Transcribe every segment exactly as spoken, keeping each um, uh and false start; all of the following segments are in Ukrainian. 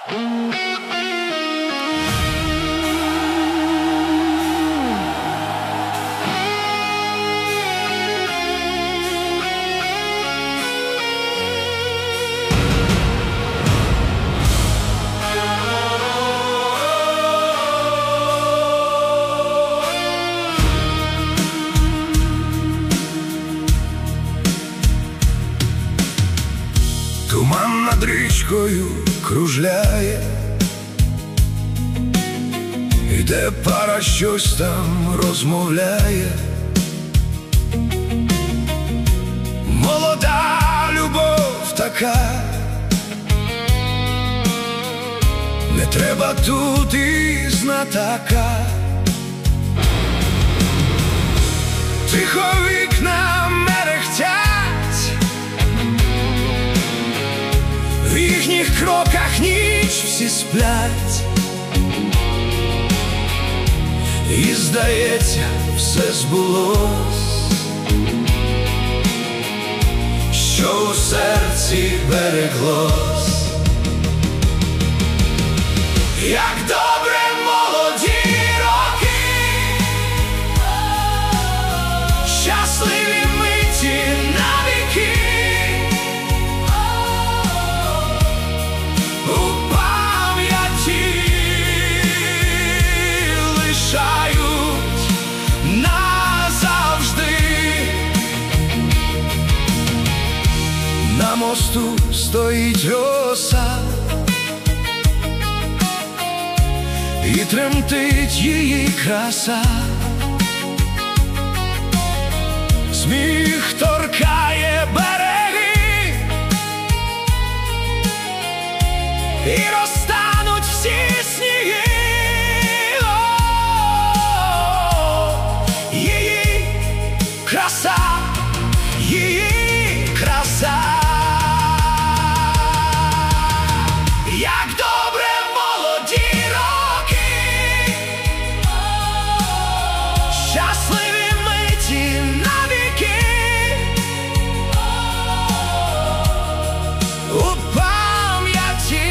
Туман над річкою кружляє, іде пара, щось там розмовляє. Молода любов така, не треба тут і знатока. Тихо вікна мерехтять, в їхніх кроках ніч всі сплять. І здається, все збулось, що у серці береглось. Як добре молоді роки, щасливі миті навіки, у пам'яті лишають назавжди. На мосту стоїть роса, і тремтить її краса. Сміх торкає береги, і розтануть всі сніги. О, її краса, її краса. Як добре молоді роки, щасливі миті навіки, у пам'яті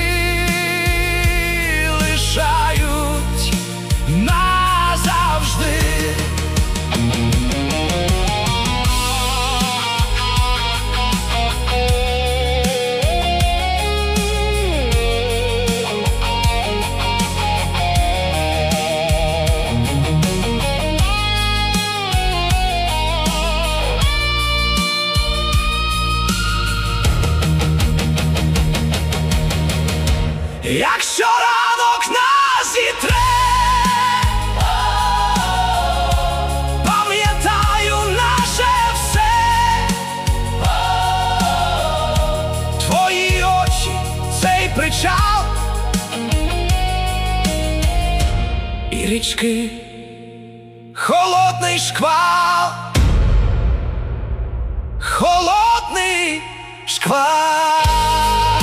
лишають назавжди. Якщо ранок нас зітре, пам'ятаю наше все, твої очі, цей причал, і річки, холодний шквал, холодний шквал.